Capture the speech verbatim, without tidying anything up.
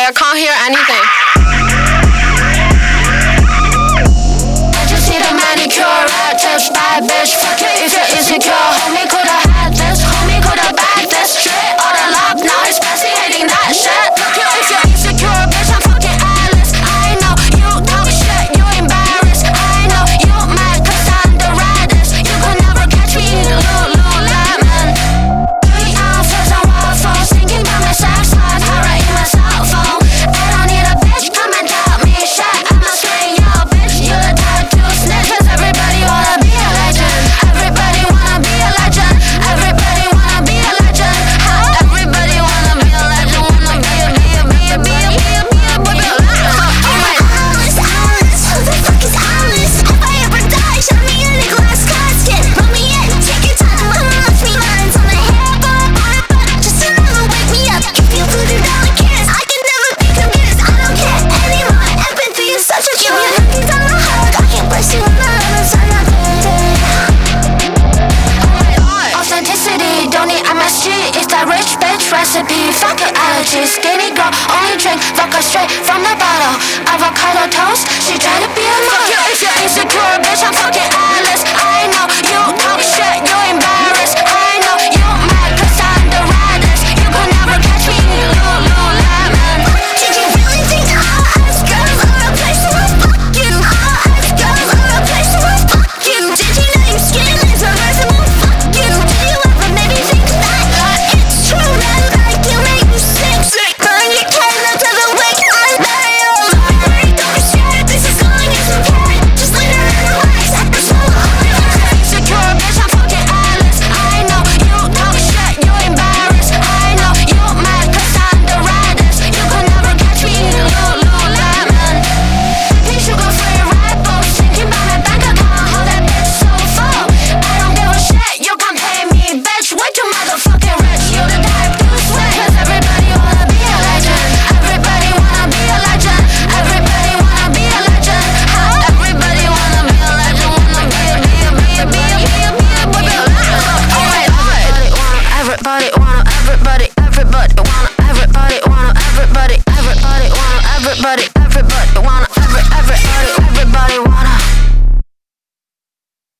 I can't hear anything. I just need a manicure, right? Touched by a bitch. Fuck it if you're insecure. Homie coulda had this, homie coulda bagged this. Straight out of love, now he's passing hating that shit. Fuck it if you're insecure, bitch. I'm fucking Alice. I know you talk shit, you embarrassed. I know you mad 'cause I'm the raddest. You could never catch me in Lululemon. Three ounces of waffles, thinking about my sex life, horror in my cell phone. I don't need a bitch, come and tell me shit. I'm not saying yo, bitch, you the tattoo snitch. 'Cause everybody wanna be a legend. Everybody wanna be a legend. Everybody wanna be a legend. Huh? Everybody wanna be a legend. Wanna be a, be a, be a, be a, be a, be a, be a, Alright. Alice, Alice, who the fuck is Alice? If I ever die, shove me in a glass casket. Roll me in, take your time, mama left me lines on the hair, but just to know, wake me up. If you put it down, kiss, I can never be convinced. I don't care anymore. Empathy is such a cure. Your cookies on my heart, I can't bless you on the other side of Authenticity, don't need M S G. It's that rich bitch recipe. Fuck your allergies. Skinny girl, only drink vodka straight from the bottle. Avocado toast, she try to be a model. Fuck you if you're insecure, bitch. I'm fucking Alice. I know you talk shit, you